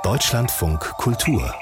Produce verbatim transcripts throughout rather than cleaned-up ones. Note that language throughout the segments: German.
Deutschlandfunk Kultur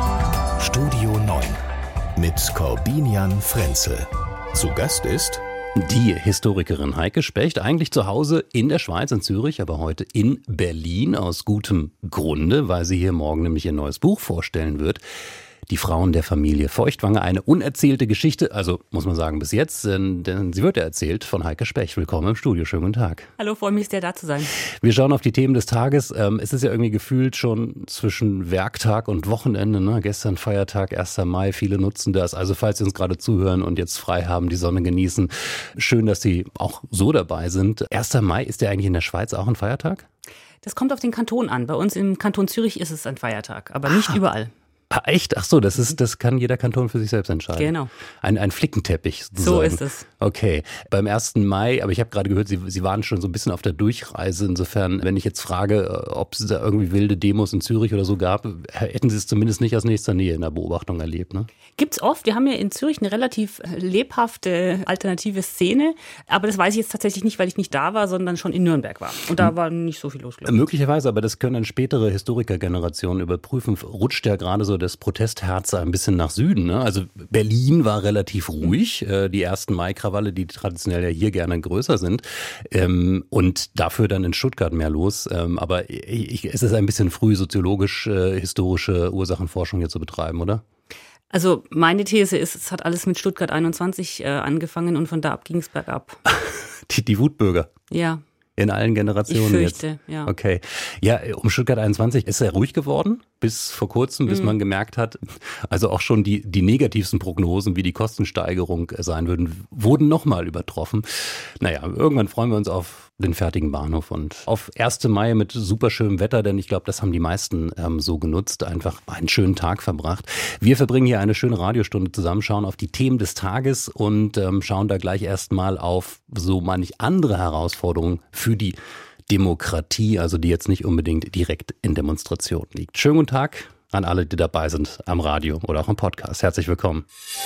Studio neun mit Corbinian Frenzel. Zu Gast ist die Historikerin Heike Specht, eigentlich zu Hause in der Schweiz, in Zürich, aber heute in Berlin aus gutem Grunde, weil sie hier morgen nämlich ihr neues Buch vorstellen wird. Die Frauen der Familie Feuchtwanger, eine unerzählte Geschichte, also muss man sagen bis jetzt, denn, denn sie wird ja erzählt von Heike Specht. Willkommen im Studio, schönen guten Tag. Hallo, freue mich sehr, da zu sein. Wir schauen auf die Themen des Tages. Ähm, es ist ja irgendwie gefühlt schon zwischen Werktag und Wochenende, ne? Gestern Feiertag, erster Mai, viele nutzen das. Also falls Sie uns gerade zuhören und jetzt frei haben, die Sonne genießen, schön, dass Sie auch so dabei sind. erster Mai, ist der eigentlich in der Schweiz auch ein Feiertag? Das kommt auf den Kanton an. Bei uns im Kanton Zürich ist es ein Feiertag, aber nicht ah. überall. Ah, echt? Ach so, das ist, das kann jeder Kanton für sich selbst entscheiden. Genau. Ein, ein Flickenteppich sozusagen. So ist es. Okay. Beim ersten Mai, aber ich habe gerade gehört, Sie, Sie waren schon so ein bisschen auf der Durchreise. Insofern, wenn ich jetzt frage, ob es da irgendwie wilde Demos in Zürich oder so gab, hätten Sie es zumindest nicht aus nächster Nähe in der Beobachtung erlebt, ne? Gibt's oft. Wir haben ja in Zürich eine relativ lebhafte alternative Szene. Aber das weiß ich jetzt tatsächlich nicht, weil ich nicht da war, sondern schon in Nürnberg war. Und da war nicht so viel los, glaube ich. Möglicherweise, aber das können dann spätere Historikergenerationen überprüfen. Rutscht ja gerade so das Protestherz ein bisschen nach Süden, ne? Also Berlin war relativ ruhig, äh, die ersten Mai-Krawalle, die traditionell ja hier gerne größer sind, ähm, und dafür dann in Stuttgart mehr los. Ähm, aber ich, ich, es ist ein bisschen früh, soziologisch, äh, historische Ursachenforschung hier zu betreiben, oder? Also meine These ist, es hat alles mit Stuttgart einundzwanzig äh, angefangen und von da ab ging es bergab. die, die Wutbürger? Ja. In allen Generationen ich fürchte, jetzt. Ja. Okay. Ja, um Stuttgart einundzwanzig ist er ruhig geworden, bis vor kurzem, bis mhm. man gemerkt hat, also auch schon die, die negativsten Prognosen, wie die Kostensteigerung sein würden, wurden nochmal übertroffen. Naja, irgendwann freuen wir uns auf den fertigen Bahnhof und auf ersten Mai mit superschönem Wetter, denn ich glaube, das haben die meisten ähm, so genutzt, einfach einen schönen Tag verbracht. Wir verbringen hier eine schöne Radiostunde zusammen, schauen auf die Themen des Tages und ähm, schauen da gleich erstmal auf so manch andere Herausforderungen für die Demokratie, also die jetzt nicht unbedingt direkt in Demonstration liegt. Schönen guten Tag an alle, die dabei sind am Radio oder auch im Podcast. Herzlich willkommen.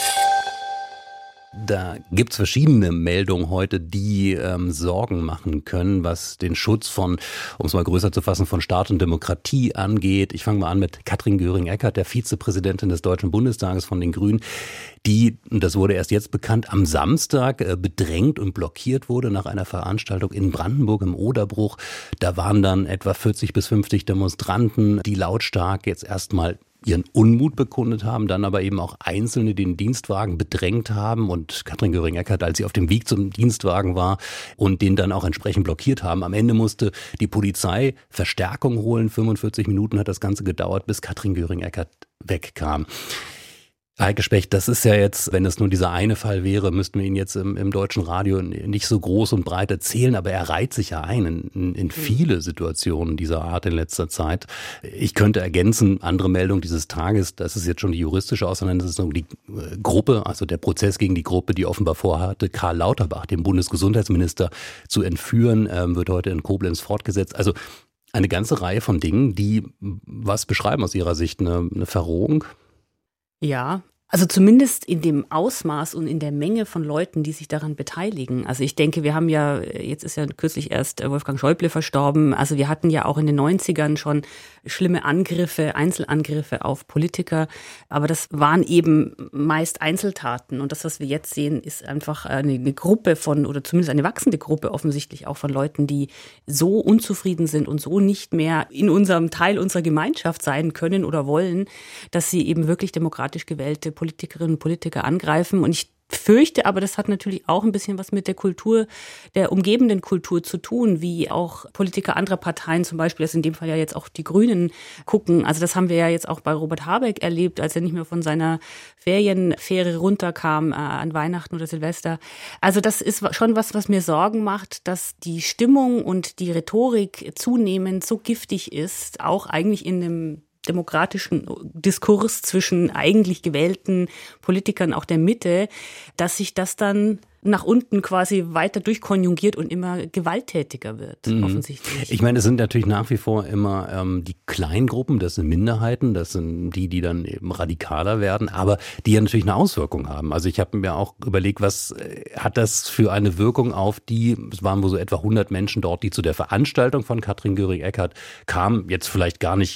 Da gibt's verschiedene Meldungen heute, die ähm, Sorgen machen können, was den Schutz von, um es mal größer zu fassen, von Staat und Demokratie angeht. Ich fange mal an mit Katrin Göring-Eckardt, der Vizepräsidentin des Deutschen Bundestages von den Grünen, die, und das wurde erst jetzt bekannt, am Samstag äh, bedrängt und blockiert wurde nach einer Veranstaltung in Brandenburg im Oderbruch. Da waren dann etwa vierzig bis fünfzig Demonstranten, die lautstark jetzt erstmal ihren Unmut bekundet haben, dann aber eben auch Einzelne den Dienstwagen bedrängt haben und Katrin Göring-Eckardt, als sie auf dem Weg zum Dienstwagen war und den dann auch entsprechend blockiert haben. Am Ende musste die Polizei Verstärkung holen. fünfundvierzig Minuten hat das Ganze gedauert, bis Katrin Göring-Eckardt wegkam. Heike Specht, das ist ja jetzt, wenn es nur dieser eine Fall wäre, müssten wir ihn jetzt im, im deutschen Radio nicht so groß und breit erzählen, aber er reiht sich ja ein in, in viele Situationen dieser Art in letzter Zeit. Ich könnte ergänzen, andere Meldung dieses Tages, das ist jetzt schon die juristische Auseinandersetzung, die Gruppe, also der Prozess gegen die Gruppe, die offenbar vorhatte, Karl Lauterbach, den Bundesgesundheitsminister, zu entführen, wird heute in Koblenz fortgesetzt. Also eine ganze Reihe von Dingen, die was beschreiben aus Ihrer Sicht, eine, eine Verrohung? Ja, also zumindest in dem Ausmaß und in der Menge von Leuten, die sich daran beteiligen. Also ich denke, wir haben ja, jetzt ist ja kürzlich erst Wolfgang Schäuble verstorben, also wir hatten ja auch in den neunzigern schon schlimme Angriffe, Einzelangriffe auf Politiker, aber das waren eben meist Einzeltaten und das, was wir jetzt sehen, ist einfach eine, eine Gruppe von, oder zumindest eine wachsende Gruppe offensichtlich auch von Leuten, die so unzufrieden sind und so nicht mehr in unserem Teil unserer Gemeinschaft sein können oder wollen, dass sie eben wirklich demokratisch gewählte Politikerinnen und Politiker angreifen. Und ich fürchte aber, das hat natürlich auch ein bisschen was mit der Kultur, der umgebenden Kultur zu tun, wie auch Politiker anderer Parteien, zum Beispiel, das in dem Fall ja jetzt auch die Grünen, gucken. Also das haben wir ja jetzt auch bei Robert Habeck erlebt, als er nicht mehr von seiner Ferienfähre runterkam äh, an Weihnachten oder Silvester. Also das ist schon was, was mir Sorgen macht, dass die Stimmung und die Rhetorik zunehmend so giftig ist, auch eigentlich in einem demokratischen Diskurs zwischen eigentlich gewählten Politikern auch der Mitte, dass sich das dann nach unten quasi weiter durchkonjugiert und immer gewalttätiger wird, mhm. offensichtlich. Ich meine, es sind natürlich nach wie vor immer ähm, die Kleingruppen, das sind Minderheiten, das sind die, die dann eben radikaler werden, aber die ja natürlich eine Auswirkung haben. Also ich habe mir auch überlegt, was äh, hat das für eine Wirkung auf die, es waren wohl so etwa hundert Menschen dort, die zu der Veranstaltung von Katrin Göring-Eckardt kamen, jetzt vielleicht gar nicht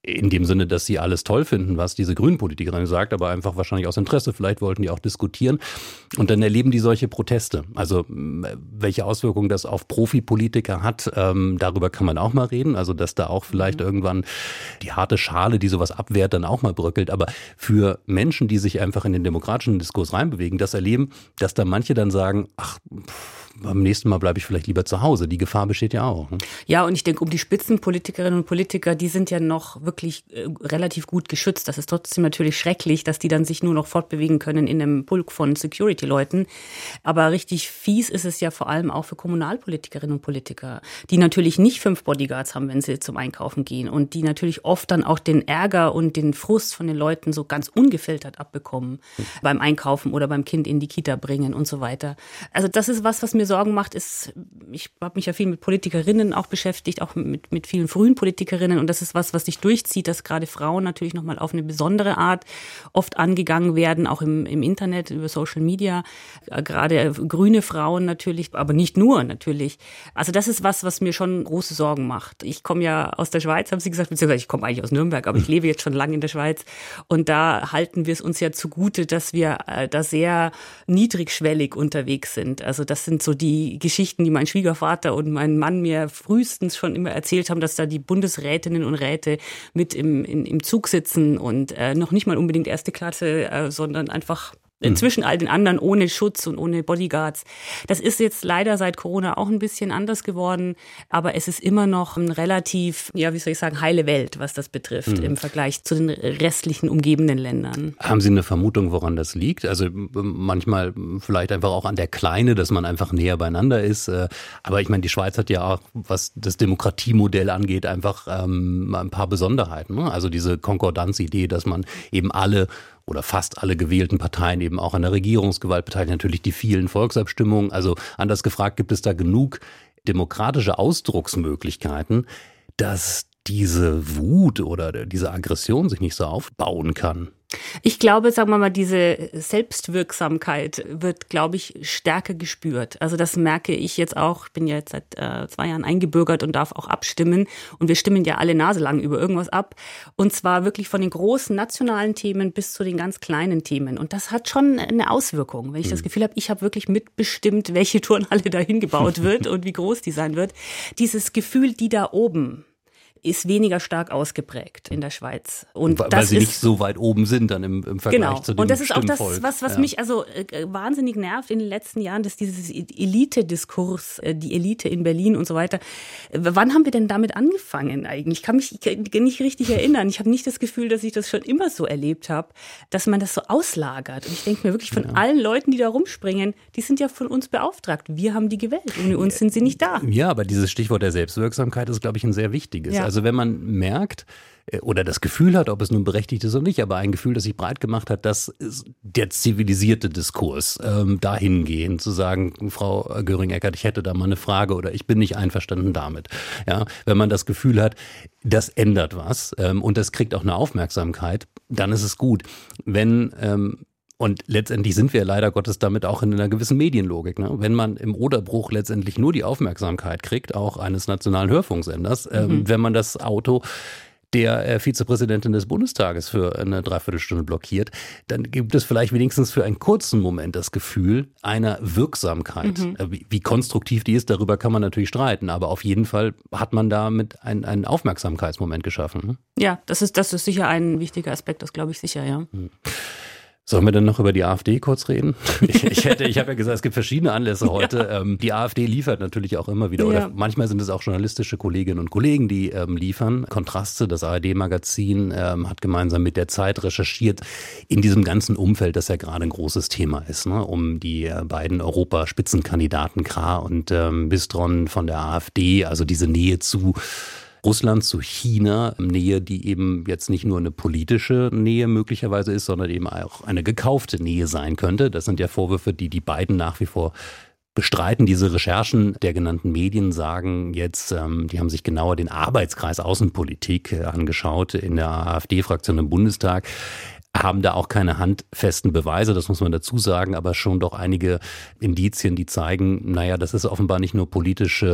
in dem Sinne, dass sie alles toll finden, was diese Grünen-Politikerin sagt, aber einfach wahrscheinlich aus Interesse. Vielleicht wollten die auch diskutieren. Und dann erleben die solche Proteste. Also welche Auswirkungen das auf Profipolitiker hat, ähm, darüber kann man auch mal reden. Also dass da auch vielleicht mhm. irgendwann die harte Schale, die sowas abwehrt, dann auch mal bröckelt. Aber für Menschen, die sich einfach in den demokratischen Diskurs reinbewegen, das erleben, dass da manche dann sagen, ach, pff, beim nächsten Mal bleibe ich vielleicht lieber zu Hause. Die Gefahr besteht ja auch. Ne? Ja, und ich denke, um die Spitzenpolitikerinnen und Politiker, die sind ja noch wirklich äh, relativ gut geschützt. Das ist trotzdem natürlich schrecklich, dass die dann sich nur noch fortbewegen können in einem Pulk von Security-Leuten. Aber richtig fies ist es ja vor allem auch für Kommunalpolitikerinnen und Politiker, die natürlich nicht fünf Bodyguards haben, wenn sie zum Einkaufen gehen und die natürlich oft dann auch den Ärger und den Frust von den Leuten so ganz ungefiltert abbekommen mhm. beim Einkaufen oder beim Kind in die Kita bringen und so weiter. Also das ist was, was mir Sorgen macht, ist, ich habe mich ja viel mit Politikerinnen auch beschäftigt, auch mit, mit vielen frühen Politikerinnen, und das ist was, was sich durchzieht, dass gerade Frauen natürlich nochmal auf eine besondere Art oft angegangen werden, auch im, im Internet, über Social Media, gerade grüne Frauen natürlich, aber nicht nur natürlich. Also das ist was, was mir schon große Sorgen macht. Ich komme ja aus der Schweiz, haben Sie gesagt, beziehungsweise ich komme eigentlich aus Nürnberg, aber ich lebe jetzt schon lange in der Schweiz, und da halten wir es uns ja zugute, dass wir äh, da sehr niedrigschwellig unterwegs sind. Also das sind so die Geschichten, die mein Schwiegervater und mein Mann mir frühestens schon immer erzählt haben, dass da die Bundesrätinnen und Räte mit im, in, im Zug sitzen und äh, noch nicht mal unbedingt erste Klasse, äh, sondern einfach zwischen all den anderen ohne Schutz und ohne Bodyguards. Das ist jetzt leider seit Corona auch ein bisschen anders geworden, aber es ist immer noch ein relativ, ja, wie soll ich sagen, heile Welt, was das betrifft, mhm. im Vergleich zu den restlichen umgebenden Ländern. Haben Sie eine Vermutung, woran das liegt? Also manchmal vielleicht einfach auch an der Kleine, dass man einfach näher beieinander ist. Aber ich meine, die Schweiz hat ja auch, was das Demokratiemodell angeht, einfach ähm, ein paar Besonderheiten. Ne? Also diese Konkordanzidee, dass man eben alle oder fast alle gewählten Parteien eben auch an der Regierungsgewalt beteiligen, natürlich die vielen Volksabstimmungen. Also anders gefragt, gibt es da genug demokratische Ausdrucksmöglichkeiten, dass diese Wut oder diese Aggression sich nicht so aufbauen kann? Ich glaube, sagen wir mal, diese Selbstwirksamkeit wird, glaube ich, stärker gespürt. Also das merke ich jetzt auch. Ich bin ja jetzt seit äh, zwei Jahren eingebürgert und darf auch abstimmen. Und wir stimmen ja alle naselang über irgendwas ab. Und zwar wirklich von den großen nationalen Themen bis zu den ganz kleinen Themen. Und das hat schon eine Auswirkung. Wenn ich mhm. das Gefühl habe, ich habe wirklich mitbestimmt, welche Turnhalle dahin gebaut wird und wie groß die sein wird. Dieses Gefühl, die da oben ist weniger stark ausgeprägt in der Schweiz. Und weil das sie ist, nicht so weit oben sind dann im, im Vergleich genau. zu dem Und das ist auch das, Stimmvolk. was, was ja. mich mich also äh, wahnsinnig nervt in den letzten Jahren, dass dieses Elite-Diskurs, äh, die Elite in Berlin und so weiter. Äh, wann haben wir denn damit angefangen eigentlich? Ich kann mich nicht richtig erinnern. Ich habe nicht das Gefühl, dass ich das schon immer so erlebt habe, dass man das so auslagert. Und ich denke mir wirklich, von ja. allen Leuten, die da rumspringen, die sind ja von uns beauftragt. Wir haben die gewählt. Ohne uns sind sie nicht da. Ja, aber dieses Stichwort der Selbstwirksamkeit ist, glaube ich, ein sehr wichtiges. Ja. Also wenn man merkt, merkt oder das Gefühl hat, ob es nun berechtigt ist oder nicht, aber ein Gefühl, das sich breit gemacht hat, dass der zivilisierte Diskurs ähm, dahingehend zu sagen, Frau Göring-Eckardt, ich hätte da mal eine Frage oder ich bin nicht einverstanden damit. Ja, wenn man das Gefühl hat, das ändert was ähm, und das kriegt auch eine Aufmerksamkeit, dann ist es gut. Wenn ähm, Und letztendlich sind wir leider Gottes damit auch in einer gewissen Medienlogik. Ne? Wenn man im Oderbruch letztendlich nur die Aufmerksamkeit kriegt, auch eines nationalen Hörfunksenders, mhm. ähm, wenn man das Auto der äh, Vizepräsidentin des Bundestages für eine Dreiviertelstunde blockiert, dann gibt es vielleicht wenigstens für einen kurzen Moment das Gefühl einer Wirksamkeit. Mhm. Äh, wie, wie konstruktiv die ist, darüber kann man natürlich streiten, aber auf jeden Fall hat man damit ein, einen Aufmerksamkeitsmoment geschaffen. Ne? Ja, das ist, das ist sicher ein wichtiger Aspekt, das glaube ich sicher, ja. Mhm. Sollen wir denn noch über die AfD kurz reden? Ich, ich hätte, ich habe ja gesagt, es gibt verschiedene Anlässe heute. Ja. Ähm, die AfD liefert natürlich auch immer wieder, oder ja. manchmal sind es auch journalistische Kolleginnen und Kollegen, die ähm, liefern. Kontraste, das A R D-Magazin, ähm, hat gemeinsam mit der Zeit recherchiert in diesem ganzen Umfeld, das ja gerade ein großes Thema ist, ne? Um die äh, beiden Europaspitzenkandidaten Krah und ähm, Bistron von der AfD, also diese Nähe zu Russland, zu China, Nähe, die eben jetzt nicht nur eine politische Nähe möglicherweise ist, sondern eben auch eine gekaufte Nähe sein könnte. Das sind ja Vorwürfe, die die beiden nach wie vor bestreiten. Diese Recherchen der genannten Medien sagen jetzt, ähm, die haben sich genauer den Arbeitskreis Außenpolitik äh, angeschaut in der AfD-Fraktion im Bundestag, haben da auch keine handfesten Beweise, das muss man dazu sagen, aber schon doch einige Indizien, die zeigen, naja, das ist offenbar nicht nur politische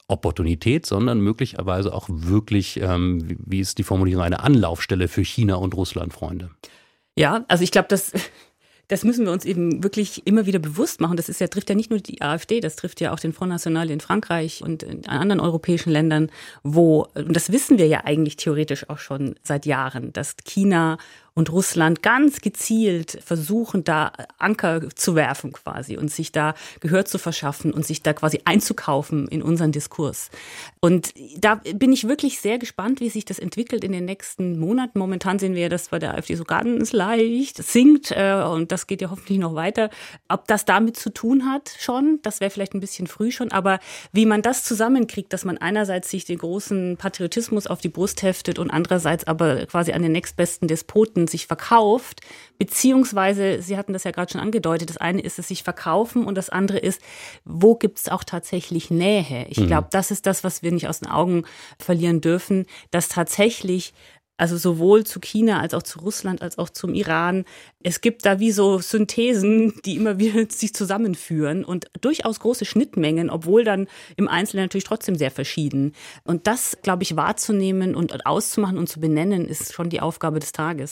Opportunität, sondern möglicherweise auch wirklich, ähm, wie ist die Formulierung, eine Anlaufstelle für China und Russland-Freunde. Ja, also ich glaube, das, das müssen wir uns eben wirklich immer wieder bewusst machen. Das ist ja, trifft ja nicht nur die AfD, das trifft ja auch den Front National in Frankreich und in anderen europäischen Ländern, wo, und das wissen wir ja eigentlich theoretisch auch schon seit Jahren, dass China und Russland ganz gezielt versuchen, da Anker zu werfen quasi und sich da Gehör zu verschaffen und sich da quasi einzukaufen in unseren Diskurs. Und da bin ich wirklich sehr gespannt, wie sich das entwickelt in den nächsten Monaten. Momentan sehen wir ja, dass bei der AfD so ganz leicht sinkt äh, und das geht ja hoffentlich noch weiter. Ob das damit zu tun hat schon, das wäre vielleicht ein bisschen früh schon, aber wie man das zusammenkriegt, dass man einerseits sich den großen Patriotismus auf die Brust heftet und andererseits aber quasi an den nächstbesten Despoten sich verkauft, beziehungsweise, Sie hatten das ja gerade schon angedeutet, das eine ist es sich verkaufen und das andere ist, wo gibt es auch tatsächlich Nähe? Ich glaube, das ist das, was wir nicht aus den Augen verlieren dürfen, dass tatsächlich also sowohl zu China als auch zu Russland als auch zum Iran. Es gibt da wie so Synthesen, die immer wieder sich zusammenführen und durchaus große Schnittmengen, obwohl dann im Einzelnen natürlich trotzdem sehr verschieden. Und das, glaube ich, wahrzunehmen und auszumachen und zu benennen, ist schon die Aufgabe des Tages.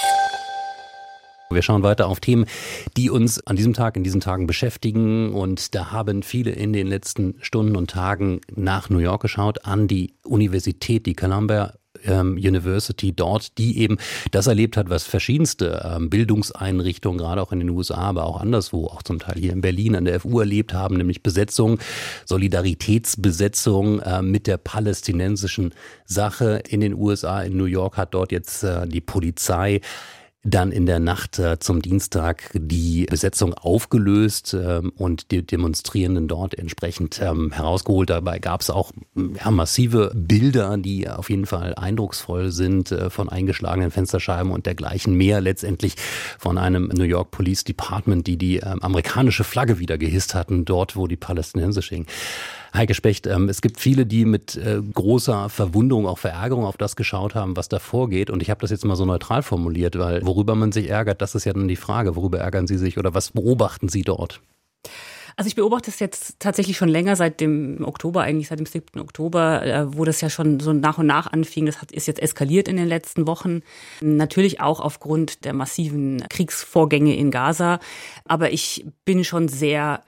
Wir schauen weiter auf Themen, die uns an diesem Tag, in diesen Tagen beschäftigen. Und da haben viele in den letzten Stunden und Tagen nach New York geschaut, an die Universität, die Columbia University dort, die eben das erlebt hat, was verschiedenste ähm, Bildungseinrichtungen, gerade auch in den U S A, aber auch anderswo, auch zum Teil hier in Berlin an der F U erlebt haben, nämlich Besetzung, Solidaritätsbesetzung äh, mit der palästinensischen Sache in den U S A. In New York hat dort jetzt äh, die Polizei dann in der Nacht äh, zum Dienstag die Besetzung aufgelöst ähm, und die Demonstrierenden dort entsprechend ähm, herausgeholt. Dabei gab es auch ja, massive Bilder, die auf jeden Fall eindrucksvoll sind, äh, von eingeschlagenen Fensterscheiben und dergleichen mehr. Letztendlich von einem New York Police Department, die die äh, amerikanische Flagge wieder gehisst hatten, dort wo die palästinensische hing. Heike Specht, ähm, es gibt viele, die mit äh, großer Verwunderung, auch Verärgerung auf das geschaut haben, was da vorgeht. Und ich habe das jetzt mal so neutral formuliert, weil worüber man sich ärgert, das ist ja dann die Frage. Worüber ärgern Sie sich oder was beobachten Sie dort? Also ich beobachte es jetzt tatsächlich schon länger, seit dem Oktober, eigentlich seit dem siebten Oktober, äh, wo das ja schon so nach und nach anfing. Das hat, ist jetzt eskaliert in den letzten Wochen. Natürlich auch aufgrund der massiven Kriegsvorgänge in Gaza. Aber ich bin schon sehr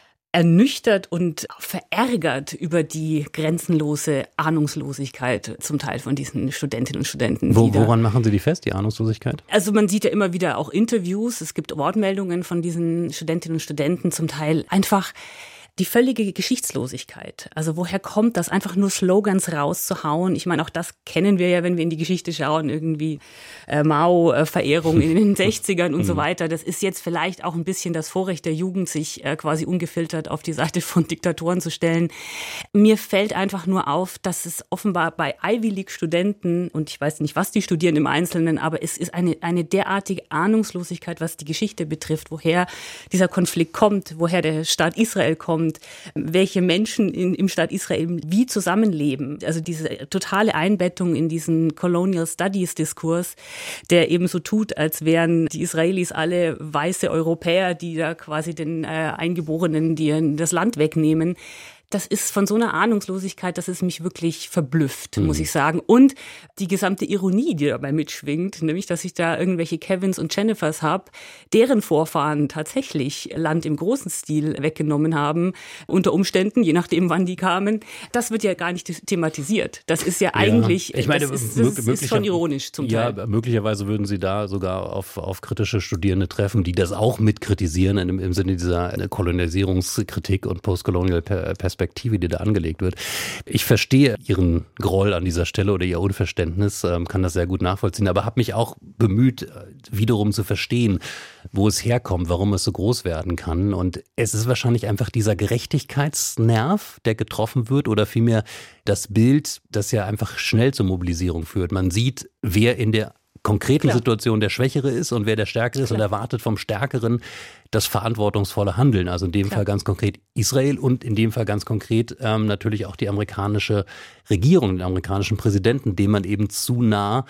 ernüchtert und verärgert über die grenzenlose Ahnungslosigkeit zum Teil von diesen Studentinnen und Studenten. Wo, woran machen Sie die fest, die Ahnungslosigkeit? Also man sieht ja immer wieder auch Interviews, es gibt Wortmeldungen von diesen Studentinnen und Studenten, zum Teil einfach die völlige Geschichtslosigkeit. Also woher kommt das, einfach nur Slogans rauszuhauen? Ich meine, auch das kennen wir ja, wenn wir in die Geschichte schauen, irgendwie äh, Mao-Verehrung in den sechzigern und so weiter. Das ist jetzt vielleicht auch ein bisschen das Vorrecht der Jugend, sich äh, quasi ungefiltert auf die Seite von Diktatoren zu stellen. Mir fällt einfach nur auf, dass es offenbar bei Ivy League-Studenten, und ich weiß nicht, was die studieren im Einzelnen, aber es ist eine, eine derartige Ahnungslosigkeit, was die Geschichte betrifft, woher dieser Konflikt kommt, woher der Staat Israel kommt, welche Menschen in, im Staat Israel wie zusammenleben. Also diese totale Einbettung in diesen Colonial Studies Diskurs, der eben so tut, als wären die Israelis alle weiße Europäer, die da quasi den äh, Eingeborenen, die das Land wegnehmen. Das ist von so einer Ahnungslosigkeit, dass es mich wirklich verblüfft, mhm. muss ich sagen. Und die gesamte Ironie, die dabei mitschwingt, nämlich, dass ich da irgendwelche Kevins und Jennifers habe, deren Vorfahren tatsächlich Land im großen Stil weggenommen haben, unter Umständen, je nachdem, wann die kamen. Das wird ja gar nicht thematisiert. Das ist ja, ja. eigentlich, ich meine, das, ist, das ist schon ironisch zum Teil. Ja, möglicherweise würden Sie da sogar auf, auf kritische Studierende treffen, die das auch mit kritisieren, im, im Sinne dieser Kolonisierungskritik und Postcolonial Perspektive. Perspektive, die da angelegt wird. Ich verstehe Ihren Groll an dieser Stelle oder Ihr Unverständnis, kann das sehr gut nachvollziehen, aber habe mich auch bemüht, wiederum zu verstehen, wo es herkommt, warum es so groß werden kann. Und es ist wahrscheinlich einfach dieser Gerechtigkeitsnerv, der getroffen wird, oder vielmehr das Bild, das ja einfach schnell zur Mobilisierung führt. Man sieht, wer in der konkreten Klar. Situation der Schwächere ist und wer der Stärkere ist, Klar. und erwartet vom Stärkeren das verantwortungsvolle Handeln. Also in dem Klar. Fall ganz konkret Israel und in dem Fall ganz konkret ähm, natürlich auch die amerikanische Regierung, den amerikanischen Präsidenten, dem man eben zu nah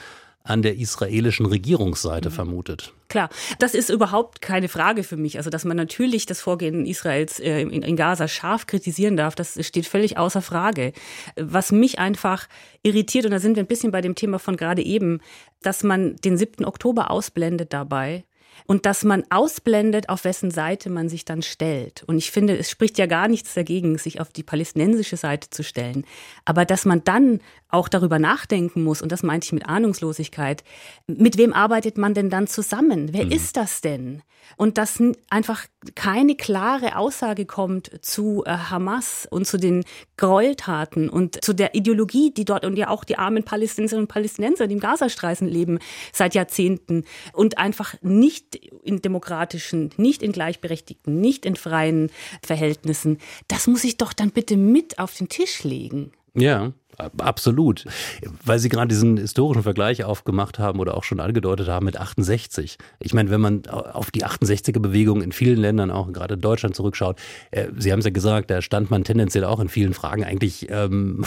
an der israelischen Regierungsseite mhm. vermutet. Klar, das ist überhaupt keine Frage für mich. Also, dass man natürlich das Vorgehen Israels äh, in, in Gaza scharf kritisieren darf, das steht völlig außer Frage. Was mich einfach irritiert, und da sind wir ein bisschen bei dem Thema von gerade eben, dass man den siebten Oktober ausblendet dabei. Und dass man ausblendet, auf wessen Seite man sich dann stellt. Und ich finde, es spricht ja gar nichts dagegen, sich auf die palästinensische Seite zu stellen. Aber dass man dann auch darüber nachdenken muss, und das meinte ich mit Ahnungslosigkeit, mit wem arbeitet man denn dann zusammen? Wer mhm. ist das denn? Und dass einfach keine klare Aussage kommt zu äh, Hamas und zu den Gräueltaten und zu der Ideologie, die dort, und ja auch die armen Palästinenserinnen und Palästinenser, die im Gazastreifen leben seit Jahrzehnten und einfach nicht in demokratischen, nicht in gleichberechtigten, nicht in freien Verhältnissen. Das muss ich doch dann bitte mit auf den Tisch legen. Ja, absolut. Weil Sie gerade diesen historischen Vergleich aufgemacht haben oder auch schon angedeutet haben mit achtundsechzig. Ich meine, wenn man auf die achtundsechziger-Bewegung in vielen Ländern, auch gerade in Deutschland zurückschaut, äh, Sie haben es ja gesagt, da stand man tendenziell auch in vielen Fragen eigentlich ähm,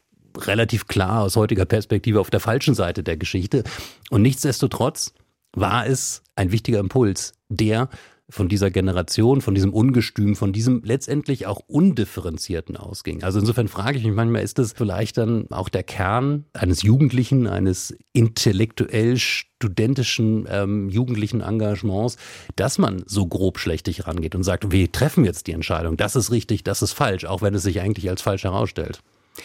relativ klar aus heutiger Perspektive auf der falschen Seite der Geschichte. Und nichtsdestotrotz war es ein wichtiger Impuls, der von dieser Generation, von diesem Ungestüm, von diesem letztendlich auch Undifferenzierten ausging. Also insofern frage ich mich manchmal, ist das vielleicht dann auch der Kern eines Jugendlichen, eines intellektuell studentischen ähm, jugendlichen Engagements, dass man so grobschlächtig rangeht und sagt, wir treffen jetzt die Entscheidung, das ist richtig, das ist falsch, auch wenn es sich eigentlich als falsch herausstellt.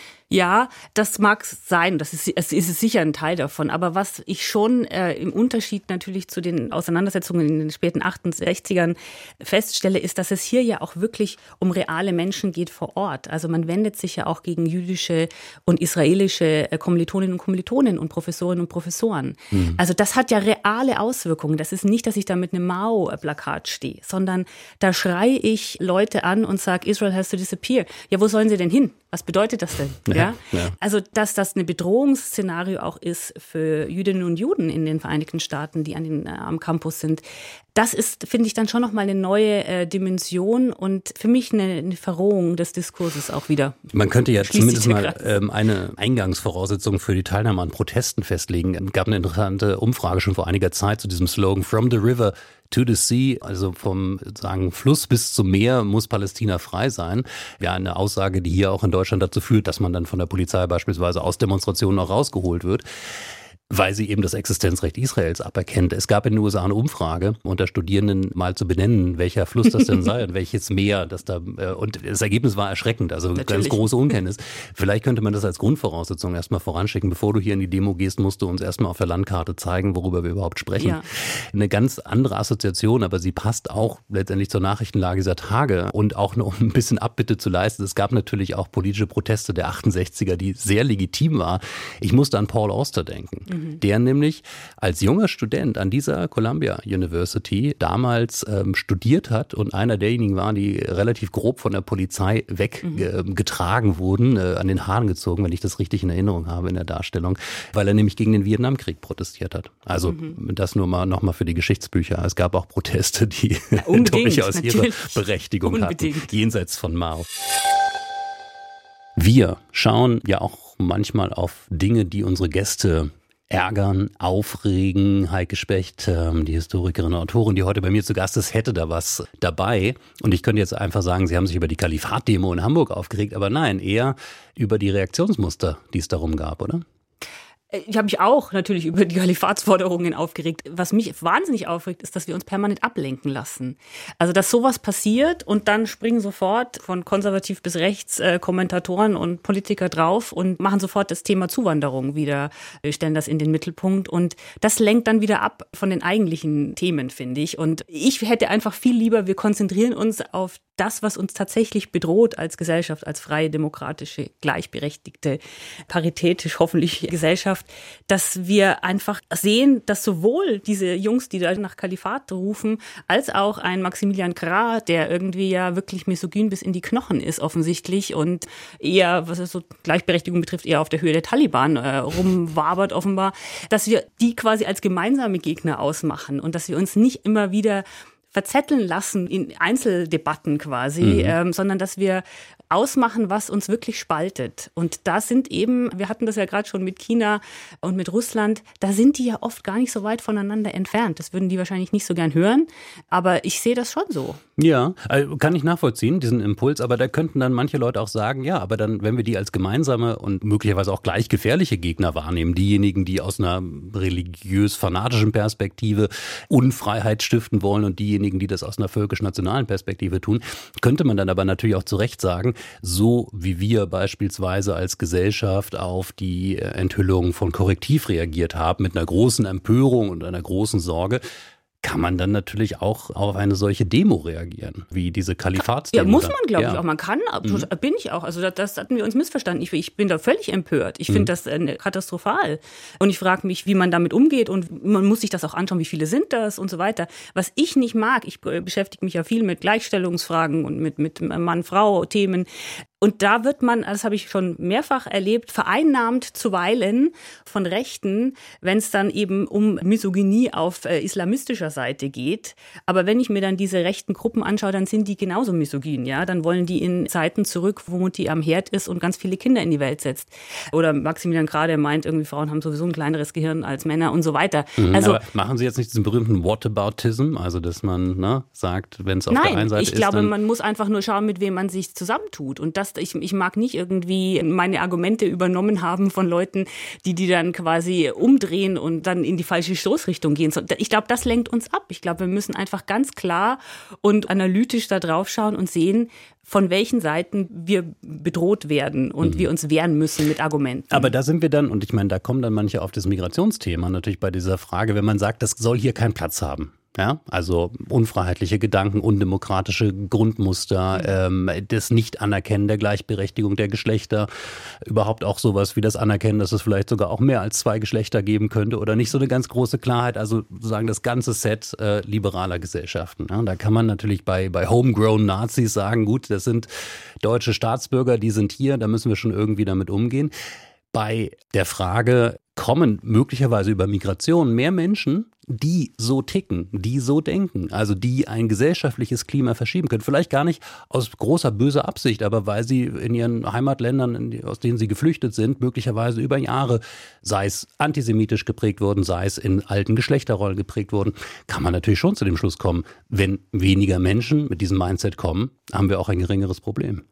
Ja, das mag sein, das ist, es ist sicher ein Teil davon. Aber was ich schon äh, im Unterschied natürlich zu den Auseinandersetzungen in den späten achtundsechzigern feststelle, ist, dass es hier ja auch wirklich um reale Menschen geht vor Ort. Also man wendet sich ja auch gegen jüdische und israelische Kommilitoninnen und Kommilitonen und Professorinnen und Professoren. Mhm. Also das hat ja reale Auswirkungen. Das ist nicht, dass ich da mit einem Mao-Plakat stehe, sondern da schreie ich Leute an und sage, Israel has to disappear. Ja, wo sollen sie denn hin? Was bedeutet das denn? Ja, ja? Ja. Also, dass das ein Bedrohungsszenario auch ist für Jüdinnen und Juden in den Vereinigten Staaten, die an den, äh, am Campus sind, das ist, finde ich, dann schon nochmal eine neue äh, Dimension und für mich eine, eine Verrohung des Diskurses auch wieder. Man könnte ja zumindest mal ähm, eine Eingangsvoraussetzung für die Teilnahme an Protesten festlegen. Es gab eine interessante Umfrage schon vor einiger Zeit zu diesem Slogan From the River to the Sea, also vom sagen Fluss bis zum Meer muss Palästina frei sein. Ja, eine Aussage, die hier auch in Deutschland dazu führt, dass man dann von der Polizei beispielsweise aus Demonstrationen auch rausgeholt wird, weil sie eben das Existenzrecht Israels aberkennt. Es gab in den U S A eine Umfrage unter Studierenden mal zu benennen, welcher Fluss das denn sei und welches Meer das da, und das Ergebnis war erschreckend, also Natürlich. ganz große Unkenntnis. Vielleicht könnte man das als Grundvoraussetzung erstmal voranschicken. Bevor du hier in die Demo gehst, musst du uns erstmal auf der Landkarte zeigen, worüber wir überhaupt sprechen. Ja. Eine ganz andere Assoziation, aber sie passt auch letztendlich zur Nachrichtenlage dieser Tage und auch noch ein bisschen Abbitte zu leisten. Es gab natürlich auch politische Proteste der achtundsechziger, die sehr legitim war. Ich musste an Paul Auster denken. Mhm. Der nämlich als junger Student an dieser Columbia University damals ähm, studiert hat und einer derjenigen war, die relativ grob von der Polizei weggetragen mhm. äh, wurden, äh, an den Haaren gezogen, wenn ich das richtig in Erinnerung habe in der Darstellung, weil er nämlich gegen den Vietnamkrieg protestiert hat. Also mhm. das nur mal nochmal für die Geschichtsbücher. Es gab auch Proteste, die ja, durchaus ihre Berechtigung unbedingt. hatten, jenseits von Mao. Wir schauen ja auch manchmal auf Dinge, die unsere Gäste ärgern, aufregen. Heike Specht, die Historikerin und Autorin, die heute bei mir zu Gast ist, hätte da was dabei. Und ich könnte jetzt einfach sagen, Sie haben sich über die Kalifat-Demo in Hamburg aufgeregt, aber nein, eher über die Reaktionsmuster, die es darum gab, oder? Ich habe mich auch natürlich über die Kalifatsforderungen aufgeregt. Was mich wahnsinnig aufregt, ist, dass wir uns permanent ablenken lassen. Also, dass sowas passiert und dann springen sofort von konservativ bis rechts äh, Kommentatoren und Politiker drauf und machen sofort das Thema Zuwanderung wieder, stellen das in den Mittelpunkt. Und das lenkt dann wieder ab von den eigentlichen Themen, finde ich. Und ich hätte einfach viel lieber, wir konzentrieren uns auf das, was uns tatsächlich bedroht als Gesellschaft, als freie, demokratische, gleichberechtigte, paritätisch hoffentlich Gesellschaft, dass wir einfach sehen, dass sowohl diese Jungs, die da nach Kalifat rufen, als auch ein Maximilian Krah, der irgendwie ja wirklich misogyn bis in die Knochen ist offensichtlich und eher, was es so Gleichberechtigung betrifft, eher auf der Höhe der Taliban äh, rumwabert offenbar, dass wir die quasi als gemeinsame Gegner ausmachen und dass wir uns nicht immer wieder verzetteln lassen in Einzeldebatten quasi, mhm. ähm, sondern dass wir ausmachen, was uns wirklich spaltet. Und da sind eben, wir hatten das ja gerade schon mit China und mit Russland, da sind die ja oft gar nicht so weit voneinander entfernt. Das würden die wahrscheinlich nicht so gern hören, aber ich sehe das schon so. Ja, kann ich nachvollziehen, diesen Impuls, aber da könnten dann manche Leute auch sagen, ja, aber dann, wenn wir die als gemeinsame und möglicherweise auch gleich gefährliche Gegner wahrnehmen, diejenigen, die aus einer religiös-fanatischen Perspektive Unfreiheit stiften wollen und diejenigen, die das aus einer völkisch-nationalen Perspektive tun, könnte man dann aber natürlich auch zu Recht sagen, so wie wir beispielsweise als Gesellschaft auf die Enthüllung von Korrektiv reagiert haben, mit einer großen Empörung und einer großen Sorge, kann man dann natürlich auch auf eine solche Demo reagieren, wie diese Kalifatsdemo. Ja, muss man, glaube ja. ich, auch. Man kann, Mhm. bin ich auch. Also das, das hatten wir uns missverstanden. Ich, ich bin da völlig empört. Ich finde Mhm. das äh, katastrophal. Und ich frage mich, wie man damit umgeht. Und man muss sich das auch anschauen, wie viele sind das und so weiter. Was ich nicht mag, ich äh, beschäftige mich ja viel mit Gleichstellungsfragen und mit, mit Mann-Frau-Themen. Und da wird man, das habe ich schon mehrfach erlebt, vereinnahmt zuweilen von Rechten, wenn es dann eben um Misogynie auf äh, islamistischer Seite geht. Aber wenn ich mir dann diese rechten Gruppen anschaue, dann sind die genauso misogyn. Ja? Dann wollen die in Zeiten zurück, wo Mutti am Herd ist und ganz viele Kinder in die Welt setzt. Oder Maximilian Krade meint, irgendwie Frauen haben sowieso ein kleineres Gehirn als Männer und so weiter. Mhm, also aber machen Sie jetzt nicht diesen berühmten Whataboutism, also dass man ne, sagt, wenn es auf nein, der einen Seite ist, ich glaube, dann man muss einfach nur schauen, mit wem man sich zusammentut. Und das Ich, ich mag nicht irgendwie meine Argumente übernommen haben von Leuten, die die dann quasi umdrehen und dann in die falsche Stoßrichtung gehen. Ich glaube, das lenkt uns ab. Ich glaube, wir müssen einfach ganz klar und analytisch da drauf schauen und sehen, von welchen Seiten wir bedroht werden und mhm. wir uns wehren müssen mit Argumenten. Aber da sind wir dann, und ich meine, da kommen dann manche auf das Migrationsthema natürlich bei dieser Frage, wenn man sagt, das soll hier keinen Platz haben. Ja, also unfreiheitliche Gedanken, undemokratische Grundmuster, ähm, das Nicht-Anerkennen der Gleichberechtigung der Geschlechter, überhaupt auch sowas wie das Anerkennen, dass es vielleicht sogar auch mehr als zwei Geschlechter geben könnte oder nicht so eine ganz große Klarheit, also sozusagen das ganze Set äh, liberaler Gesellschaften. Ja, da kann man natürlich bei, bei homegrown Nazis sagen, gut, das sind deutsche Staatsbürger, die sind hier, da müssen wir schon irgendwie damit umgehen. Bei der Frage, kommen möglicherweise über Migration mehr Menschen, die so ticken, die so denken, also die ein gesellschaftliches Klima verschieben können. Vielleicht gar nicht aus großer böser Absicht, aber weil sie in ihren Heimatländern, aus denen sie geflüchtet sind, möglicherweise über Jahre, sei es antisemitisch geprägt wurden, sei es in alten Geschlechterrollen geprägt wurden, kann man natürlich schon zu dem Schluss kommen, wenn weniger Menschen mit diesem Mindset kommen, haben wir auch ein geringeres Problem.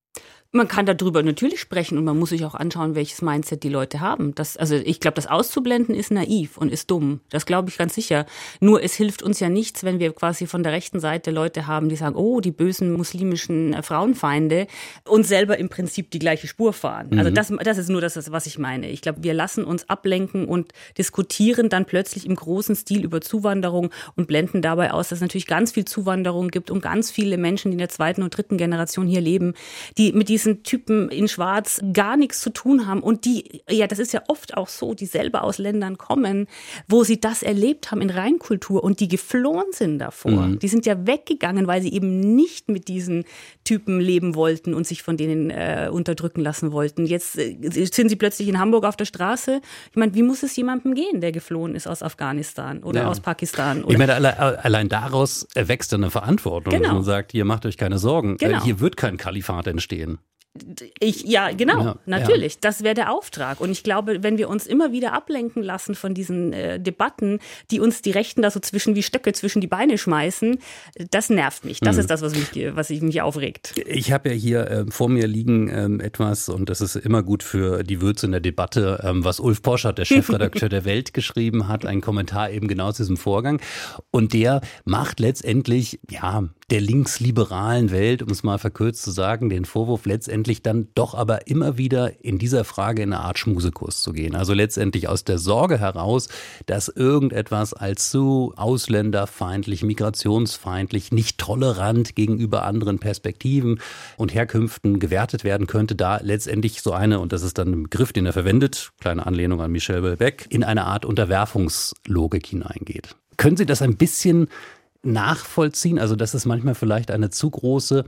Man kann darüber natürlich sprechen und man muss sich auch anschauen, welches Mindset die Leute haben. Das, also ich glaube, das auszublenden ist naiv und ist dumm. Das glaube ich ganz sicher. Nur es hilft uns ja nichts, wenn wir quasi von der rechten Seite Leute haben, die sagen, oh, die bösen muslimischen Frauenfeinde und selber im Prinzip die gleiche Spur fahren. Mhm. Also das, das ist nur das, was ich meine. Ich glaube, wir lassen uns ablenken und diskutieren dann plötzlich im großen Stil über Zuwanderung und blenden dabei aus, dass es natürlich ganz viel Zuwanderung gibt und ganz viele Menschen, die in der zweiten und dritten Generation hier leben, die mit diesen Typen in Schwarz gar nichts zu tun haben und die, ja, das ist ja oft auch so, die selber aus Ländern kommen, wo sie das erlebt haben in Reinkultur und die geflohen sind davor. Mhm. Die sind ja weggegangen, weil sie eben nicht mit diesen Typen leben wollten und sich von denen äh, unterdrücken lassen wollten. Jetzt äh, sind sie plötzlich in Hamburg auf der Straße. Ich meine, wie muss es jemandem gehen, der geflohen ist aus Afghanistan oder ja. aus Pakistan? Oder? Ich meine, allein, allein daraus erwächst eine Verantwortung, genau. dass man sagt, hier macht euch keine Sorgen, genau. hier wird kein Kalifat entstehen. Ich, ja, genau, ja, natürlich. Ja. Das wäre der Auftrag. Und ich glaube, wenn wir uns immer wieder ablenken lassen von diesen äh, Debatten, die uns die Rechten da so zwischen wie Stöcke zwischen die Beine schmeißen, das nervt mich. Das mhm. ist das, was mich, was mich aufregt. Ich habe ja hier äh, vor mir liegen ähm, etwas, und das ist immer gut für die Würze in der Debatte, ähm, was Ulf Poschardt, der Chefredakteur der Welt, geschrieben hat, ein Kommentar eben genau zu diesem Vorgang. Und der macht letztendlich, ja, der linksliberalen Welt, um es mal verkürzt zu sagen, den Vorwurf letztendlich dann doch aber immer wieder in dieser Frage in eine Art Schmusekurs zu gehen. Also letztendlich aus der Sorge heraus, dass irgendetwas als zu ausländerfeindlich, migrationsfeindlich, nicht tolerant gegenüber anderen Perspektiven und Herkünften gewertet werden könnte, da letztendlich so eine, und das ist dann ein Begriff, den er verwendet, kleine Anlehnung an Michel Houellebecq, in eine Art Unterwerfungslogik hineingeht. Können Sie das ein bisschen nachvollziehen, also dass es manchmal vielleicht eine zu große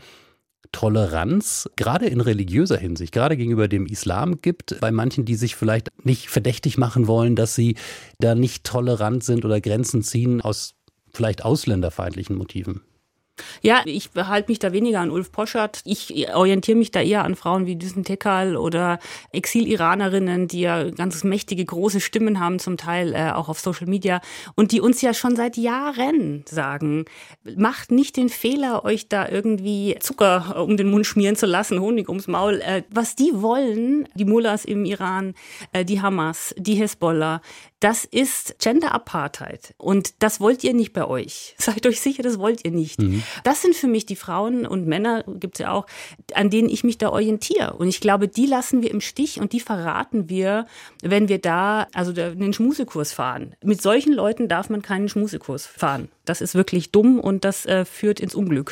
Toleranz, gerade in religiöser Hinsicht, gerade gegenüber dem Islam gibt, bei manchen, die sich vielleicht nicht verdächtig machen wollen, dass sie da nicht tolerant sind oder Grenzen ziehen aus vielleicht ausländerfeindlichen Motiven? Ja, ich halte mich da weniger an Ulf Poschardt. Ich orientiere mich da eher an Frauen wie Düsen Tekal oder Exil-Iranerinnen, die ja ganz mächtige, große Stimmen haben, zum Teil äh, auch auf Social Media und die uns ja schon seit Jahren sagen, macht nicht den Fehler, euch da irgendwie Zucker um den Mund schmieren zu lassen, Honig ums Maul. Äh, was die wollen, die Mullahs im Iran, äh, die Hamas, die Hezbollah, das ist Gender-Apartheid und das wollt ihr nicht bei euch. Seid euch sicher, das wollt ihr nicht. Mhm. Das sind für mich die Frauen und Männer, gibt's ja auch, an denen ich mich da orientiere. Und ich glaube, die lassen wir im Stich und die verraten wir, wenn wir da also einen Schmusekurs fahren. Mit solchen Leuten darf man keinen Schmusekurs fahren. Das ist wirklich dumm und das äh, führt ins Unglück.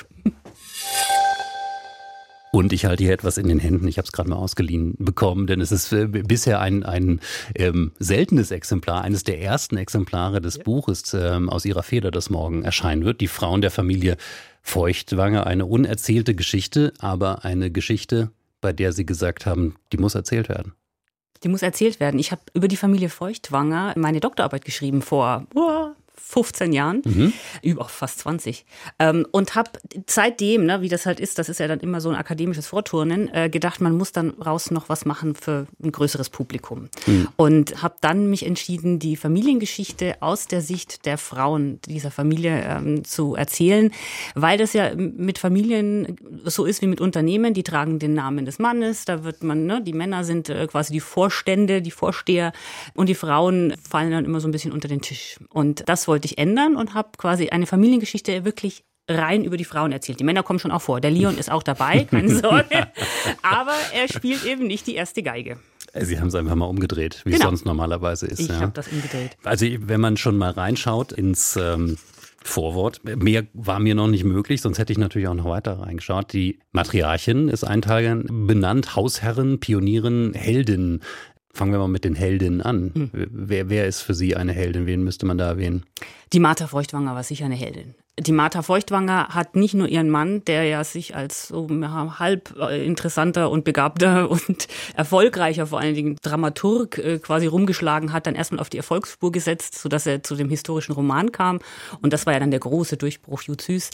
Und ich halte hier etwas in den Händen, ich habe es gerade mal ausgeliehen bekommen, denn es ist äh, bisher ein, ein ähm, seltenes Exemplar, eines der ersten Exemplare des ja. Buches ähm, aus ihrer Feder, das morgen erscheinen wird. Die Frauen der Familie Feuchtwanger, eine unerzählte Geschichte, aber eine Geschichte, bei der Sie gesagt haben, die muss erzählt werden. Die muss erzählt werden. Ich habe über die Familie Feuchtwanger meine Doktorarbeit geschrieben vor oh, fünfzehn Jahren, mhm. über fast zwanzig. Ähm, und habe seitdem, ne, wie das halt ist, das ist ja dann immer so ein akademisches Vorturnen, äh, gedacht, man muss dann raus noch was machen für ein größeres Publikum. Mhm. Und habe dann mich entschieden, die Familiengeschichte aus der Sicht der Frauen dieser Familie ähm, zu erzählen, weil das ja mit Familien so ist wie mit Unternehmen, die tragen den Namen des Mannes, da wird man, ne, die Männer sind äh, quasi die Vorstände, die Vorsteher und die Frauen fallen dann immer so ein bisschen unter den Tisch. Und das wollte ich ändern und habe quasi eine Familiengeschichte wirklich rein über die Frauen erzählt. Die Männer kommen schon auch vor. Der Leon ist auch dabei, keine Sorge. Aber er spielt eben nicht die erste Geige. Sie haben es einfach mal umgedreht, wie genau. es sonst normalerweise ist. Ich ja. habe das umgedreht. Also wenn man schon mal reinschaut ins ähm, Vorwort, mehr war mir noch nicht möglich, sonst hätte ich natürlich auch noch weiter reingeschaut. Die Matriarchin ist ein Teil benannt, Hausherrin, Pionierin, Heldin. Fangen wir mal mit den Heldinnen an. Hm. Wer, wer ist für Sie eine Heldin? Wen müsste man da erwähnen? Die Martha Feuchtwanger war sicher eine Heldin. Die Martha Feuchtwanger hat nicht nur ihren Mann, der ja sich als so halb interessanter und begabter und erfolgreicher, vor allen Dingen Dramaturg, quasi rumgeschlagen hat, dann erstmal auf die Erfolgsspur gesetzt, sodass er zu dem historischen Roman kam. Und das war ja dann der große Durchbruch Jud Süß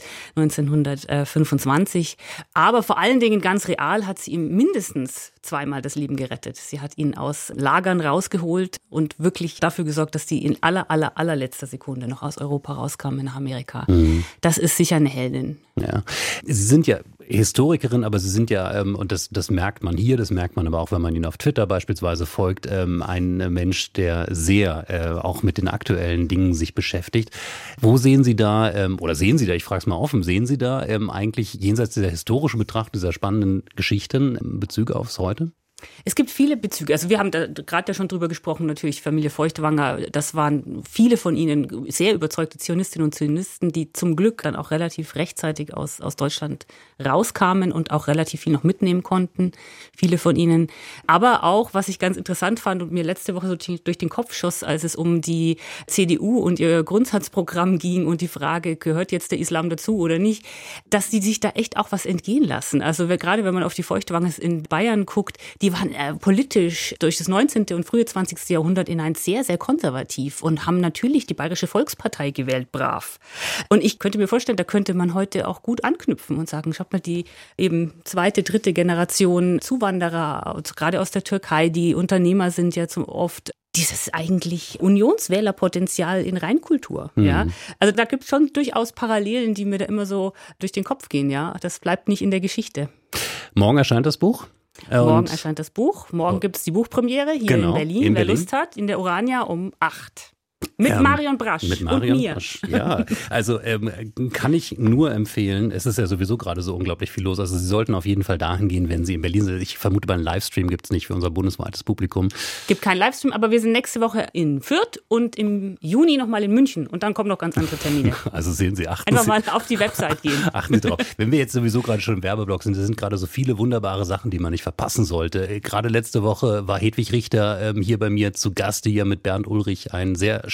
neunzehnhundertfünfundzwanzig. Aber vor allen Dingen ganz real hat sie ihm mindestens zweimal das Leben gerettet. Sie hat ihn aus Lagern rausgeholt und wirklich dafür gesorgt, dass die in aller, aller, allerletzter Sekunde noch aus Europa rauskamen nach Amerika. Mhm. Das ist sicher eine Heldin. Ja. Sie sind ja Historikerin, aber Sie sind ja, ähm, und das, das merkt man hier, das merkt man aber auch, wenn man Ihnen auf Twitter beispielsweise folgt, ähm, ein Mensch, der sehr äh, auch mit den aktuellen Dingen sich beschäftigt. Wo sehen Sie da, ähm, oder sehen Sie da, ich frage es mal offen, sehen Sie da ähm, eigentlich jenseits dieser historischen Betrachtung, dieser spannenden Geschichten Bezüge aufs Heute? Es gibt viele Bezüge. Also wir haben da gerade ja schon drüber gesprochen, natürlich Familie Feuchtwanger. Das waren viele von ihnen sehr überzeugte Zionistinnen und Zionisten, die zum Glück dann auch relativ rechtzeitig aus, aus Deutschland rauskamen und auch relativ viel noch mitnehmen konnten. Viele von ihnen. Aber auch, was ich ganz interessant fand und mir letzte Woche so durch den Kopf schoss, als es um die C D U und ihr Grundsatzprogramm ging und die Frage, gehört jetzt der Islam dazu oder nicht, dass die sich da echt auch was entgehen lassen. Also gerade wenn man auf die Feuchtwangers in Bayern guckt, die waren äh, politisch durch das neunzehnten und frühe zwanzigsten Jahrhundert in ein sehr, sehr konservativ und haben natürlich die Bayerische Volkspartei gewählt, brav. Und ich könnte mir vorstellen, da könnte man heute auch gut anknüpfen und sagen, schaut mal, die eben zweite, dritte Generation Zuwanderer, gerade aus der Türkei, die Unternehmer sind ja zum oft dieses eigentlich Unionswählerpotenzial in Reinkultur. Mhm. Ja? Also da gibt es schon durchaus Parallelen, die mir da immer so durch den Kopf gehen. Ja, das bleibt nicht in der Geschichte. Morgen erscheint das Buch. Morgen Und erscheint das Buch. Morgen gibt es die Buchpremiere hier genau, in Berlin. in Wer Berlin. Lust hat, in der Urania um acht. Mit ähm, Marion Brasch mit Marion und mir. Brasch, ja. Also ähm, kann ich nur empfehlen, es ist ja sowieso gerade so unglaublich viel los, also Sie sollten auf jeden Fall dahin gehen, wenn Sie in Berlin sind. Ich vermute, beim Livestream gibt es nicht für unser bundesweites Publikum. Gibt keinen Livestream, aber wir sind nächste Woche in Fürth und im Juni nochmal in München und dann kommen noch ganz andere Termine. Also sehen Sie, achten Einfach Sie. mal auf die Website gehen. Achten Sie drauf. Wenn wir jetzt sowieso gerade schon im Werbeblock sind, es sind gerade so viele wunderbare Sachen, die man nicht verpassen sollte. Gerade letzte Woche war Hedwig Richter ähm, hier bei mir zu Gast, die ja mit Bernd Ulrich ein sehr spannendes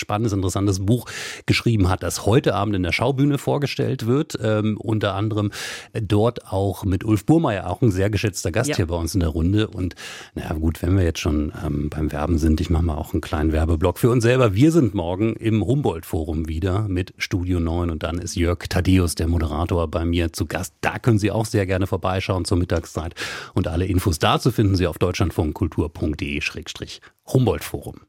spannendes, interessantes Buch geschrieben hat, das heute Abend in der Schaubühne vorgestellt wird. Ähm, unter anderem dort auch mit Ulf Burmeier, auch ein sehr geschätzter Gast ja. hier bei uns in der Runde. Und naja gut, wenn wir jetzt schon ähm, beim Werben sind, ich mache mal auch einen kleinen Werbeblock für uns selber. Wir sind morgen im Humboldt-Forum wieder mit Studio neun und dann ist Jörg Thaddeus, der Moderator, bei mir zu Gast. Da können Sie auch sehr gerne vorbeischauen zur Mittagszeit. Und alle Infos dazu finden Sie auf deutschlandfunkkultur.de Schrägstrich Humboldt-Forum.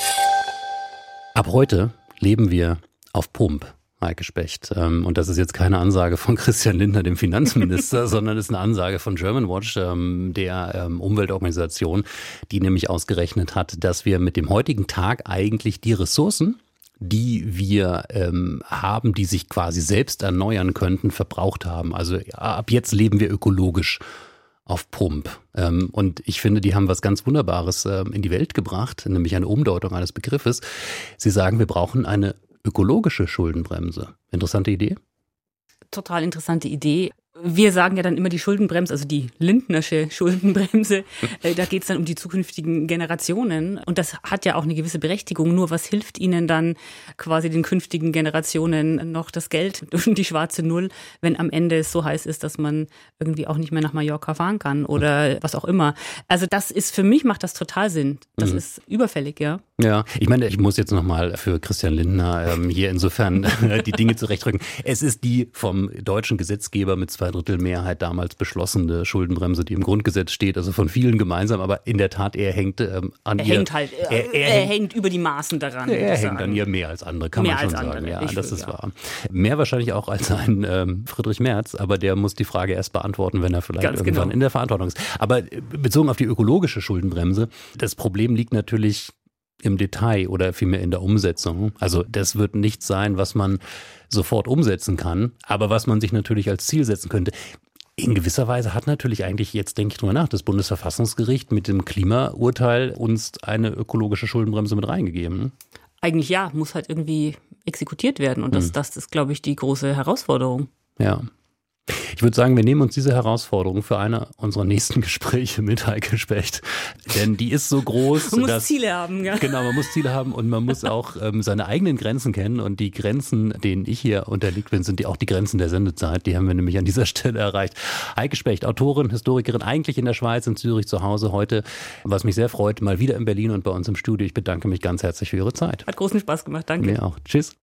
Ab heute leben wir auf Pump, Heike Specht. Und das ist jetzt keine Ansage von Christian Lindner, dem Finanzminister, sondern ist eine Ansage von Germanwatch, der Umweltorganisation, die nämlich ausgerechnet hat, dass wir mit dem heutigen Tag eigentlich die Ressourcen, die wir ähm, haben, die sich quasi selbst erneuern könnten, verbraucht haben. Also ja, ab jetzt leben wir ökologisch auf Pump. Ähm, und ich finde, die haben was ganz Wunderbares ähm, in die Welt gebracht, nämlich eine Umdeutung eines Begriffes. Sie sagen, wir brauchen eine ökologische Schuldenbremse. Interessante Idee? Total interessante Idee. Wir sagen ja dann immer die Schuldenbremse, also die Lindnersche Schuldenbremse. Da geht es dann um die zukünftigen Generationen. Und das hat ja auch eine gewisse Berechtigung. Nur was hilft ihnen dann quasi den künftigen Generationen noch das Geld und die schwarze Null, wenn am Ende es so heiß ist, dass man irgendwie auch nicht mehr nach Mallorca fahren kann oder was auch immer. Also das ist, für mich macht das total Sinn. Das mhm. ist überfällig, ja. Ja, ich meine, ich muss jetzt nochmal für Christian Lindner ähm, hier insofern die Dinge zurechtrücken. Es ist die vom deutschen Gesetzgeber mit zwei Drittel Mehrheit damals beschlossene Schuldenbremse, die im Grundgesetz steht, also von vielen gemeinsam, aber in der Tat, er hängt ähm, an er ihr. Hängt halt, er, er, er hängt, hängt über die Maßen daran. Er hängt an ihr mehr als andere, kann mehr man schon sagen. Andere, ja, das ist ja. wahr. Mehr wahrscheinlich auch als ein ähm, Friedrich Merz, aber der muss die Frage erst beantworten, wenn er vielleicht Ganz irgendwann genau. in der Verantwortung ist. Aber bezogen auf die ökologische Schuldenbremse, das Problem liegt natürlich im Detail oder vielmehr in der Umsetzung. Also das wird nichts sein, was man sofort umsetzen kann, aber was man sich natürlich als Ziel setzen könnte. In gewisser Weise hat natürlich eigentlich, jetzt denke ich drüber nach, das Bundesverfassungsgericht mit dem Klimaurteil uns eine ökologische Schuldenbremse mit reingegeben. Eigentlich ja, muss halt irgendwie exekutiert werden und das, hm. das ist, glaube ich, die große Herausforderung. Ja. Ich würde sagen, wir nehmen uns diese Herausforderung für eine unserer nächsten Gespräche mit Heike Specht, denn die ist so groß. Man muss dass, Ziele haben, ja. Genau, man muss Ziele haben und man muss auch ähm, seine eigenen Grenzen kennen und die Grenzen, denen ich hier unterliegt bin, sind die auch die Grenzen der Sendezeit, die haben wir nämlich an dieser Stelle erreicht. Heike Specht, Autorin, Historikerin, eigentlich in der Schweiz, in Zürich zu Hause heute, was mich sehr freut, mal wieder in Berlin und bei uns im Studio. Ich bedanke mich ganz herzlich für Ihre Zeit. Hat großen Spaß gemacht, danke. Mir auch. Tschüss.